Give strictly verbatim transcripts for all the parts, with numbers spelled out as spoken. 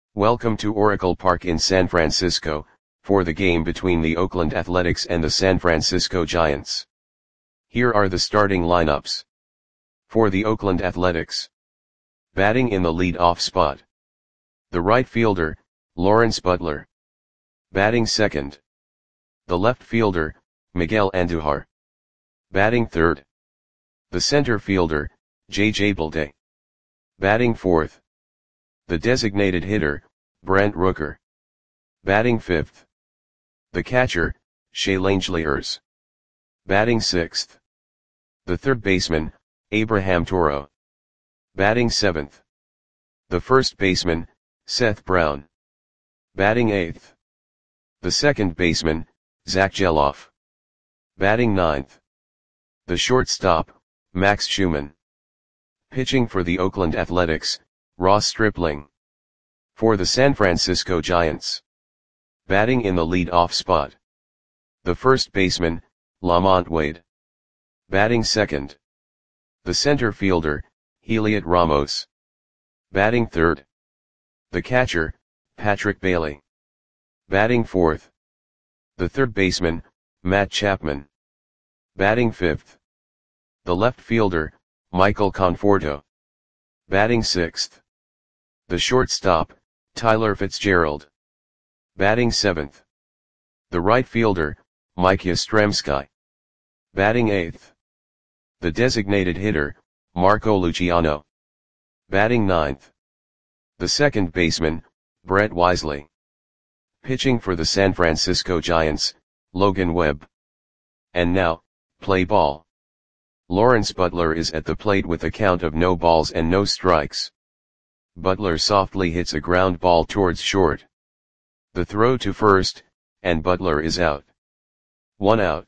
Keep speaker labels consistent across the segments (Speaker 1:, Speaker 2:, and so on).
Speaker 1: Welcome to Oracle Park in San Francisco, for the game between the Oakland Athletics and the San Francisco Giants. Here are the starting lineups. For the Oakland Athletics. Batting in the lead-off spot. The right fielder, Lawrence Butler. Batting second. The left fielder, Miguel Andujar. Batting third. The center fielder, J J Bleday. Batting fourth. The designated hitter, Brent Rooker. Batting fifth. The catcher, Shea Langeliers. Batting sixth. The third baseman, Abraham Toro. Batting seventh. The first baseman, Seth Brown. Batting eighth. The second baseman, Zach Gelof. Batting ninth. The shortstop, Max Schumann. Pitching for the Oakland Athletics, Ross Stripling. For the San Francisco Giants. Batting in the lead-off spot. The first baseman, Lamont Wade. Batting second. The center fielder, Heliot Ramos. Batting third. The catcher, Patrick Bailey. Batting fourth. The third baseman, Matt Chapman. Batting fifth. The left fielder, Michael Conforto. Batting sixth. The shortstop, Tyler Fitzgerald. Batting seventh. The right fielder, Mike Yastrzemski. Batting eighth. The designated hitter, Marco Luciano. Batting ninth. The second baseman, Brett Wisely. Pitching for the San Francisco Giants, Logan Webb. And now, play ball. Lawrence Butler is at the plate with a count of no balls and no strikes. Butler softly hits a ground ball towards short. The throw to first, and Butler is out. One out.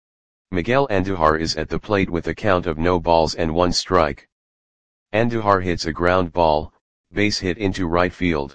Speaker 1: Miguel Andujar is at the plate with a count of no balls and one strike. Andujar hits a ground ball, base hit into right field.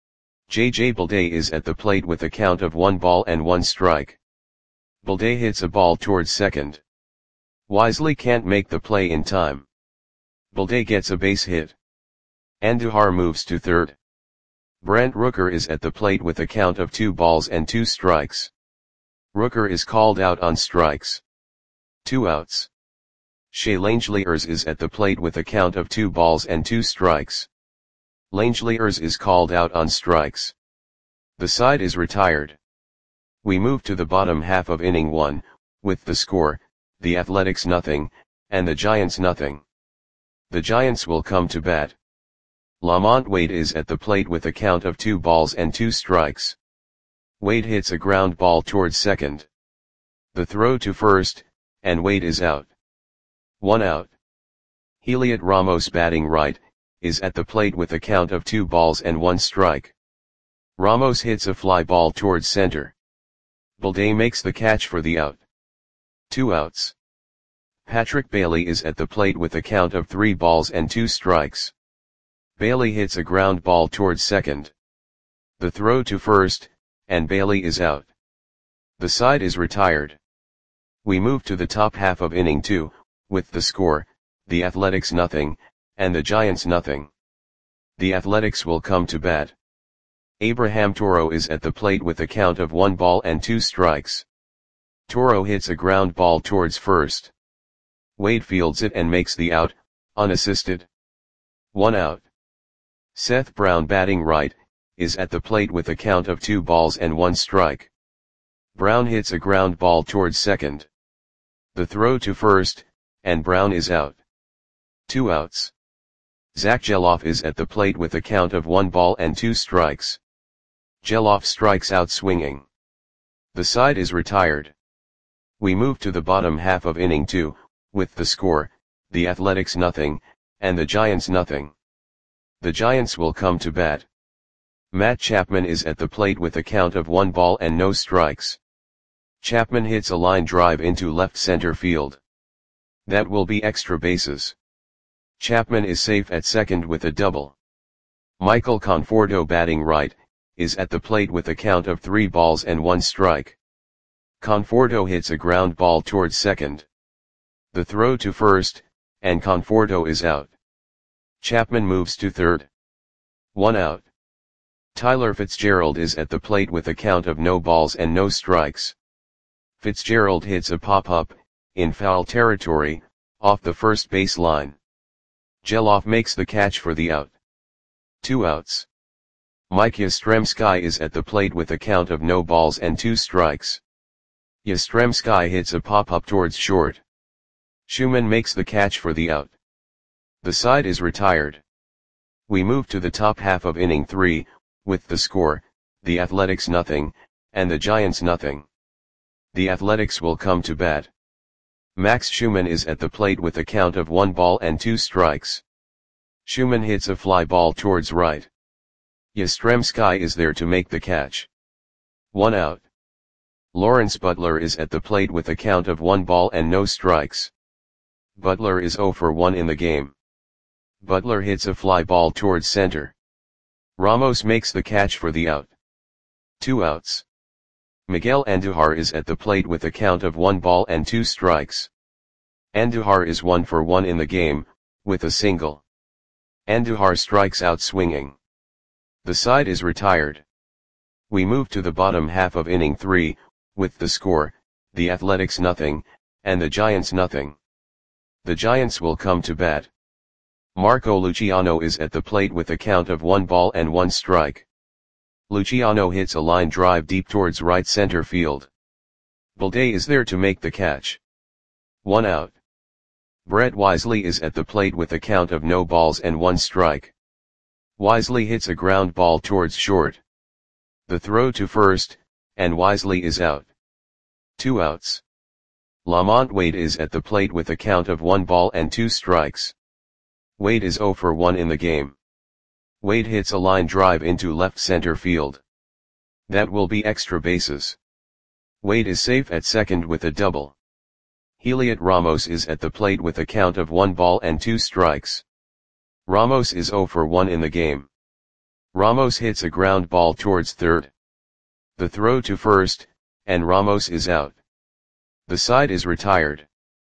Speaker 1: J J Bleday is at the plate with a count of one ball and one strike. Bleday hits a ball towards second. Wisely can't make the play in time. Bleday gets a base hit. Andujar moves to third. Brent Rooker is at the plate with a count of two balls and two strikes. Rooker is called out on strikes. Two outs. Shea Langeliers is at the plate with a count of two balls and two strikes. Langeliers is called out on strikes. The side is retired. We move to the bottom half of inning one, with the score, the Athletics nothing, and the Giants nothing. The Giants will come to bat. Lamont Wade is at the plate with a count of two balls and two strikes. Wade hits a ground ball towards second. The throw to first, and Wade is out. One out. Heliot Ramos batting right, is at the plate with a count of two balls and one strike. Ramos hits a fly ball towards center. Bleday makes the catch for the out. Two outs. Patrick Bailey is at the plate with a count of three balls and two strikes. Bailey hits a ground ball towards second. The throw to first, and Bailey is out. The side is retired. We move to the top half of inning two, with the score, the Athletics nothing, and the Giants nothing. The Athletics will come to bat. Abraham Toro is at the plate with a count of one ball and two strikes. Toro hits a ground ball towards first. Wade fields it and makes the out, unassisted. One out. Seth Brown batting right, is at the plate with a count of two balls and one strike. Brown hits a ground ball towards second. The throw to first, and Brown is out. Two outs. Zach Gelof is at the plate with a count of one ball and two strikes. Gelof strikes out swinging. The side is retired. We move to the bottom half of inning two, with the score, the Athletics nothing, and the Giants nothing. The Giants will come to bat. Matt Chapman is at the plate with a count of one ball and no strikes. Chapman hits a line drive into left center field. That will be extra bases. Chapman is safe at second with a double. Michael Conforto batting right, is at the plate with a count of three balls and one strike. Conforto hits a ground ball towards second. The throw to first, and Conforto is out. Chapman moves to third. One out. Tyler Fitzgerald is at the plate with a count of no balls and no strikes. Fitzgerald hits a pop-up, in foul territory, off the first base line. Geloff makes the catch for the out. Two outs. Mike Yastrzemski is at the plate with a count of no balls and two strikes. Yastrzemski hits a pop-up towards short. Schumann makes the catch for the out. The side is retired. We move to the top half of inning three, with the score, the Athletics nothing, and the Giants nothing. The Athletics will come to bat. Max Schumann is at the plate with a count of one ball and two strikes. Schumann hits a fly ball towards right. Yastrzemski is there to make the catch. One out. Lawrence Butler is at the plate with a count of one ball and no strikes. Butler is oh for one in the game. Butler hits a fly ball towards center. Ramos makes the catch for the out. Two outs. Miguel Andujar is at the plate with a count of one ball and two strikes. Andujar is one for one in the game, with a single. Andujar strikes out swinging. The side is retired. We move to the bottom half of inning three, with the score, the Athletics nothing, and the Giants nothing. The Giants will come to bat. Marco Luciano is at the plate with a count of one ball and one strike. Luciano hits a line drive deep towards right center field. Balday is there to make the catch. One out. Brett Wisely is at the plate with a count of no balls and one strike. Wisely hits a ground ball towards short. The throw to first, and Wisely is out. Two outs. Lamont Wade is at the plate with a count of one ball and two strikes. Wade is oh for one in the game. Wade hits a line drive into left center field. That will be extra bases. Wade is safe at second with a double. Heliot Ramos is at the plate with a count of one ball and two strikes. Ramos is oh for one in the game. Ramos hits a ground ball towards third. The throw to first, and Ramos is out. The side is retired.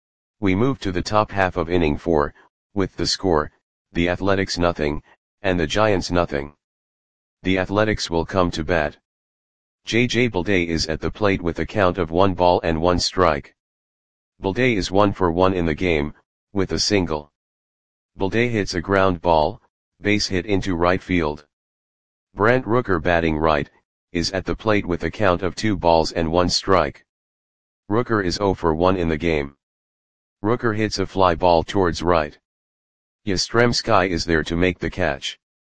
Speaker 1: We move to the top half of inning four, with the score, the Athletics nothing, and the Giants nothing. The Athletics will come to bat. J J Balday is at the plate with a count of one ball and one strike. Balday is one for one in the game, with a single. Balday hits a ground ball, base hit into right field. Brent Rooker batting right, is at the plate with a count of two balls and one strike. Rooker is oh for one in the game. Rooker hits a fly ball towards right. Yastrzemski is there to make the catch.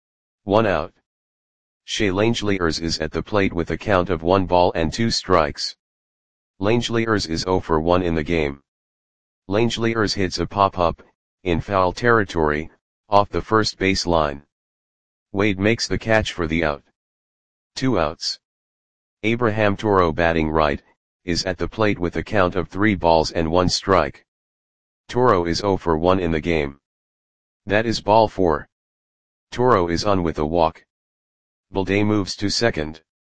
Speaker 1: One out. Shea Langeliers is at the plate with a count of one ball and two strikes. Langeliers is oh for one in the game. Langeliers hits a pop-up, in foul territory, off the first base line. Wade makes the catch for the out. Two outs. Abraham Toro batting right, is at the plate with a count of three balls and one strike. Toro is oh for one in the game. That is ball four. Toro is on with a walk. Balday moves to second.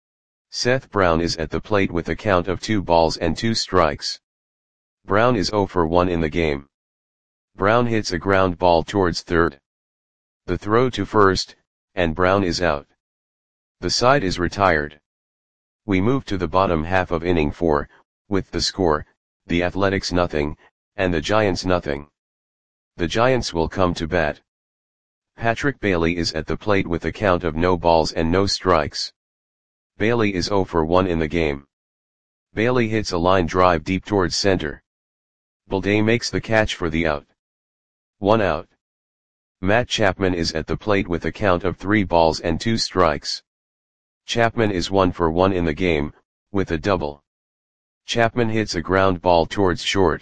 Speaker 1: Seth Brown is at the plate with a count of two balls and two strikes. Brown is oh for one in the game. Brown hits a ground ball towards third. The throw to first, and Brown is out. The side is retired. We move to the bottom half of inning four, with the score, the Athletics nothing, and the Giants nothing. The Giants will come to bat. Patrick Bailey is at the plate with a count of no balls and no strikes. Bailey is oh for one in the game. Bailey hits a line drive deep towards center. Balday makes the catch for the out. One out. Matt Chapman is at the plate with a count of three balls and two strikes. Chapman is one for one in the game, with a double. Chapman hits a ground ball towards short.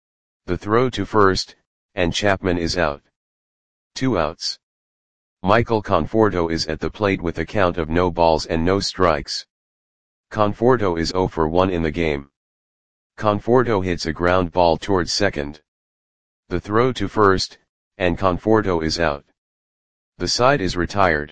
Speaker 1: The throw to first, and Chapman is out. Two outs. Michael Conforto is at the plate with a count of no balls and no strikes. Conforto is oh for one in the game. Conforto hits a ground ball towards second. The throw to first, and Conforto is out. The side is retired.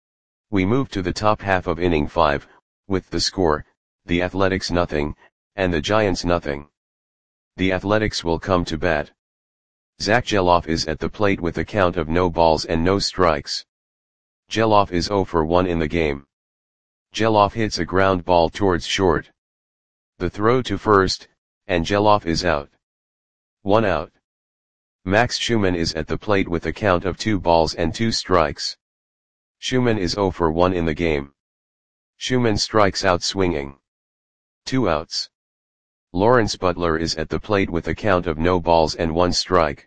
Speaker 1: We move to the top half of inning five, with the score, the Athletics nothing, and the Giants nothing. The Athletics will come to bat. Zach Geloff is at the plate with a count of no balls and no strikes. Geloff is zero for one in the game. Geloff hits a ground ball towards short. The throw to first, and Geloff is out. One out. Max Schumann is at the plate with a count of two balls and two strikes. Schumann is zero for one in the game. Schumann strikes out swinging. Two outs. Lawrence Butler is at the plate with a count of no balls and one strike.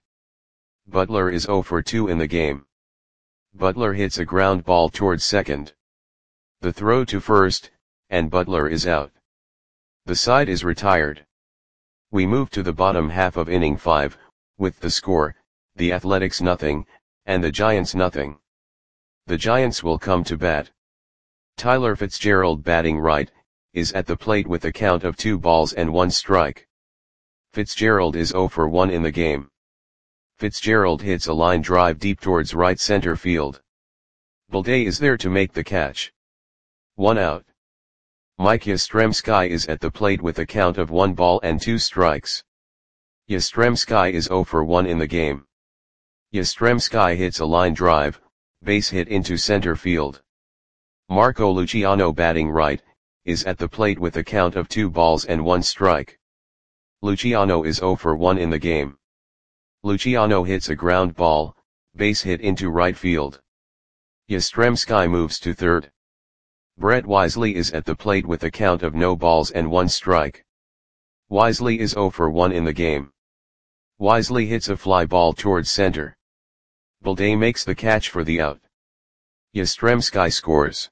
Speaker 1: Butler is zero for two in the game. Butler hits a ground ball towards second. The throw to first, and Butler is out. The side is retired. We move to the bottom half of inning five, with the score, the Athletics nothing, and the Giants nothing. The Giants will come to bat. Tyler Fitzgerald, batting right, is at the plate with a count of two balls and one strike. Fitzgerald is zero for one in the game. Fitzgerald hits a line drive deep towards right center field. Balday is there to make the catch. One out. Mike Yastrzemski is at the plate with a count of one ball and two strikes. Yastrzemski is zero for one in the game. Yastrzemski hits a line drive, base hit into center field. Marco Luciano, batting right, is at the plate with a count of two balls and one strike. Luciano is zero for one in the game. Luciano hits a ground ball, base hit into right field. Yastrzemski moves to third. Brett Wisely is at the plate with a count of no balls and one strike. Wisely is zero for one in the game. Wisely hits a fly ball towards center. Balday makes the catch for the out. Yastrzemski scores.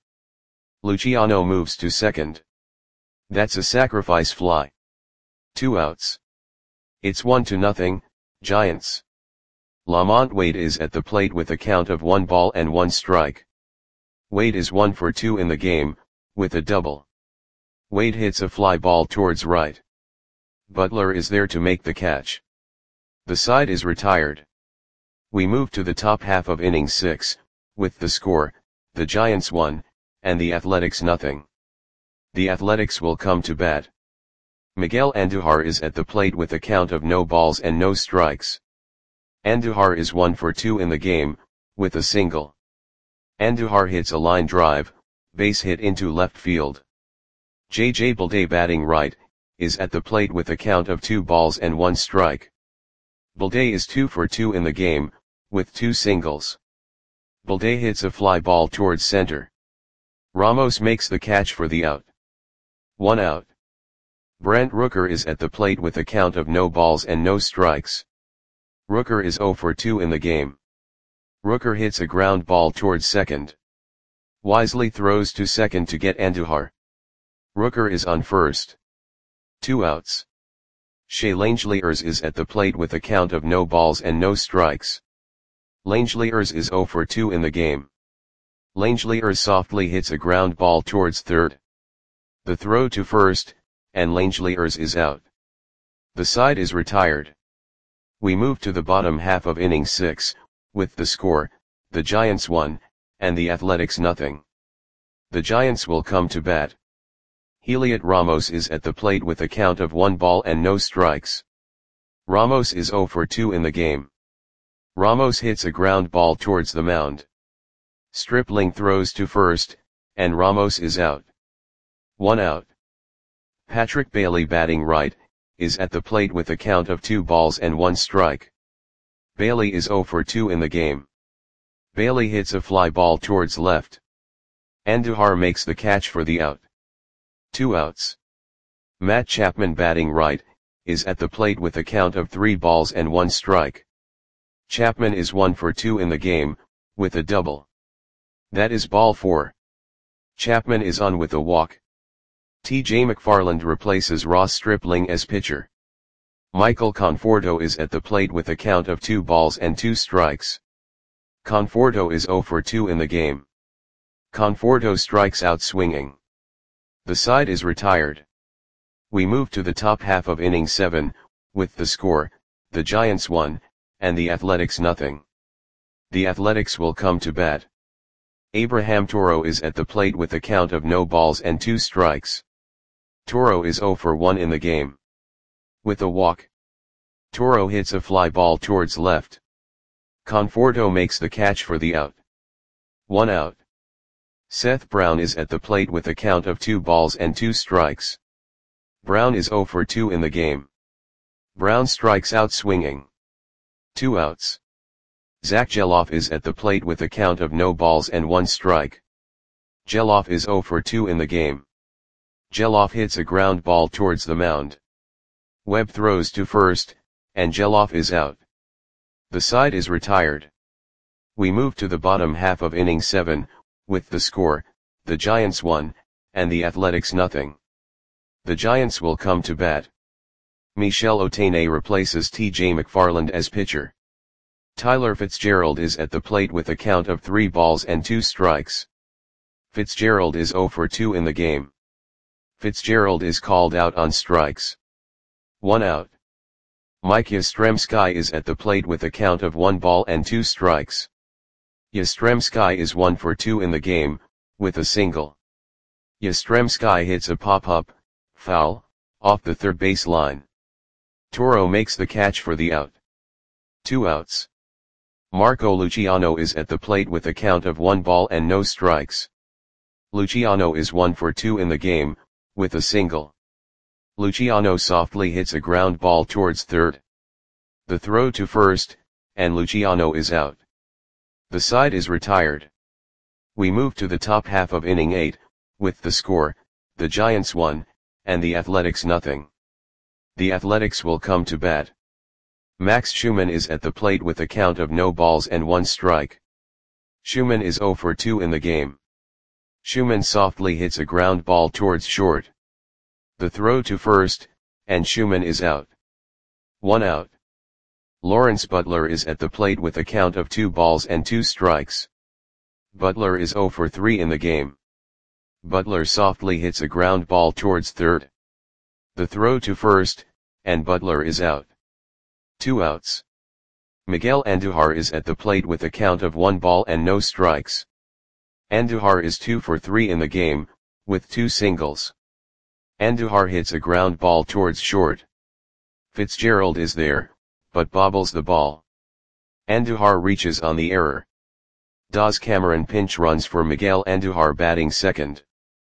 Speaker 1: Luciano moves to second. That's a sacrifice fly. Two outs. It's one to nothing, Giants. Lamont Wade is at the plate with a count of one ball and one strike. Wade is one for two in the game, with a double. Wade hits a fly ball towards right. Butler is there to make the catch. The side is retired. We move to the top half of inning six, with the score, the Giants one, and the Athletics nothing. The Athletics will come to bat. Miguel Andujar is at the plate with a count of no balls and no strikes. Andujar is one for two in the game, with a single. Andujar hits a line drive, base hit into left field. J J Balday, batting right, is at the plate with a count of two balls and one strike. Balday is two for two in the game, with two singles. Balday hits a fly ball towards center. Ramos makes the catch for the out. One out. Brent Rooker is at the plate with a count of no balls and no strikes. Rooker is zero for two in the game. Rooker hits a ground ball towards second. Wisely throws to second to get Andujar. Rooker is on first. Two outs. Shea Langeliers is at the plate with a count of no balls and no strikes. Langeliers is zero for two in the game. Langeliers softly hits a ground ball towards third. The throw to first, and Langeliers is out. The side is retired. We move to the bottom half of inning six, with the score, the Giants one, and the Athletics nothing. The Giants will come to bat. Heliot Ramos is at the plate with a count of one ball and no strikes. Ramos is zero for two in the game. Ramos hits a ground ball towards the mound. Stripling throws to first, and Ramos is out. One out. Patrick Bailey, batting right, is at the plate with a count of two balls and one strike. Bailey is zero for two in the game. Bailey hits a fly ball towards left. Andujar makes the catch for the out. Two outs. Matt Chapman, batting right, is at the plate with a count of three balls and one strike. Chapman is one for two in the game, with a double. That is ball four. Chapman is on with a walk. T J McFarland replaces Ross Stripling as pitcher. Michael Conforto is at the plate with a count of two balls and two strikes. Conforto is zero for two in the game. Conforto strikes out swinging. The side is retired. We move to the top half of inning seven, with the score, the Giants one, and the Athletics nothing. The Athletics will come to bat. Abraham Toro is at the plate with a count of no balls and two strikes. Toro is zero for one in the game. With a walk. Toro hits a fly ball towards left. Conforto makes the catch for the out. one out. Seth Brown is at the plate with a count of two balls and two strikes. Brown is zero for two in the game. Brown strikes out swinging. Two outs. Zach Geloff is at the plate with a count of no balls and one strike. Geloff is zero for two in the game. Geloff hits a ground ball towards the mound. Webb throws to first, and Geloff is out. The side is retired. We move to the bottom half of inning seven, with the score, the Giants one, and the Athletics nothing. The Giants will come to bat. Michel Otene replaces T J McFarland as pitcher. Tyler Fitzgerald is at the plate with a count of three balls and two strikes. Fitzgerald is zero for two in the game. Fitzgerald is called out on strikes. One out. Mike Yastrzemski is at the plate with a count of one ball and two strikes. Yastrzemski is one for two in the game, with a single. Yastrzemski hits a pop-up, foul, off the third base line. Toro makes the catch for the out. Two outs. Marco Luciano is at the plate with a count of one ball and no strikes. Luciano is one for two in the game, with a single. Luciano softly hits a ground ball towards third. The throw to first, and Luciano is out. The side is retired. We move to the top half of inning eight, with the score, the Giants one, and the Athletics nothing. The Athletics will come to bat. Max Schumann is at the plate with a count of no balls and one strike. Schumann is zero for two in the game. Schumann softly hits a ground ball towards short. The throw to first, and Schumann is out. One out. Lawrence Butler is at the plate with a count of two balls and two strikes. Butler is zero for three in the game. Butler softly hits a ground ball towards third. The throw to first, and Butler is out. Two outs. Miguel Andujar is at the plate with a count of one ball and no strikes. Andujar is two for three in the game, with two singles. Andujar hits a ground ball towards short. Fitzgerald is there, but bobbles the ball. Andujar reaches on the error. Daz Cameron pinch runs for Miguel Andujar batting second.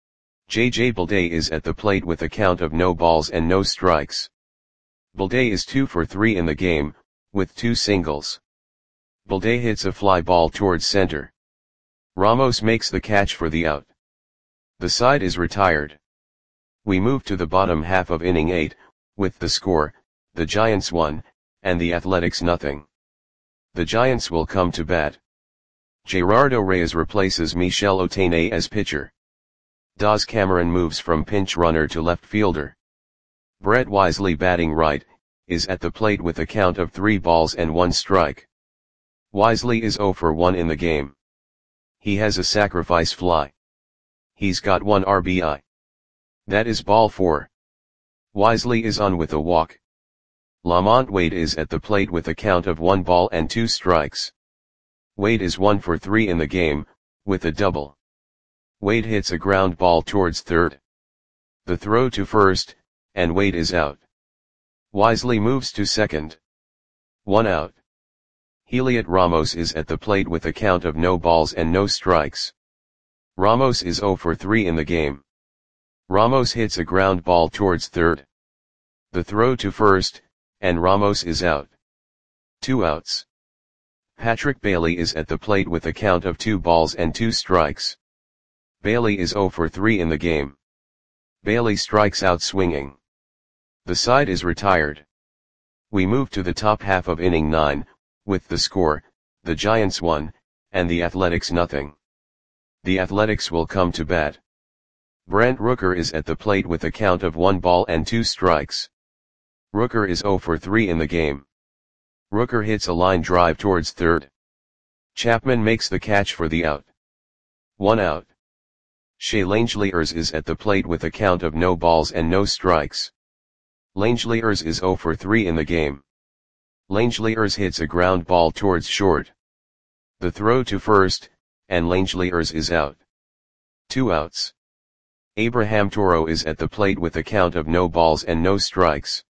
Speaker 1: J J Bleday is at the plate with a count of no balls and no strikes. Bleday is two for three in the game, with two singles. Bleday hits a fly ball towards center. Ramos makes the catch for the out. The side is retired. We move to the bottom half of inning eight, with the score, the Giants one, and the Athletics nothing. The Giants will come to bat. Gerardo Reyes replaces Michel Otene as pitcher. Daz Cameron moves from pinch runner to left fielder. Brett Wisely batting right, is at the plate with a count of three balls and one strike. Wisely is zero for one in the game. He has a sacrifice fly. He's got one R B I. That is ball four. Wisely is on with a walk. Lamont Wade is at the plate with a count of one ball and two strikes. Wade is one for three in the game, with a double. Wade hits a ground ball towards third. The throw to first, and Wade is out. Wisely moves to second. One out. Heliot Ramos is at the plate with a count of no balls and no strikes. Ramos is zero for three in the game. Ramos hits a ground ball towards third. The throw to first, and Ramos is out. Two outs. Patrick Bailey is at the plate with a count of two balls and two strikes. Bailey is zero for three in the game. Bailey strikes out swinging. The side is retired. We move to the top half of inning nine, with the score, the Giants one, and the Athletics nothing. The Athletics will come to bat. Brent Rooker is at the plate with a count of one ball and two strikes. Rooker is zero for three in the game. Rooker hits a line drive towards third. Chapman makes the catch for the out. One out. Shea Langeliers is at the plate with a count of no balls and no strikes. Langeliers is zero for three in the game. Langeliers hits a ground ball towards short. The throw to first, and Langeliers is out. Two outs. Abraham Toro is at the plate with a count of no balls and no strikes.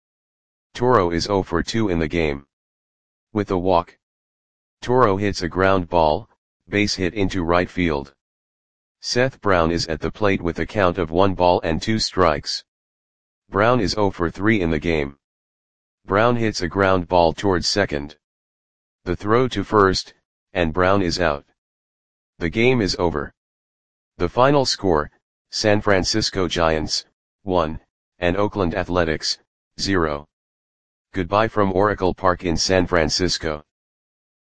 Speaker 1: Toro is zero for two in the game. With a walk. Toro hits a ground ball, Base hit into right field. Seth Brown is at the plate with a count of one ball and two strikes. Brown is zero for three in the game. Brown hits a ground ball towards second. The throw to first, and Brown is out. The game is over. The final score, San Francisco Giants, one, and Oakland Athletics, zero. Goodbye from Oracle Park in San Francisco.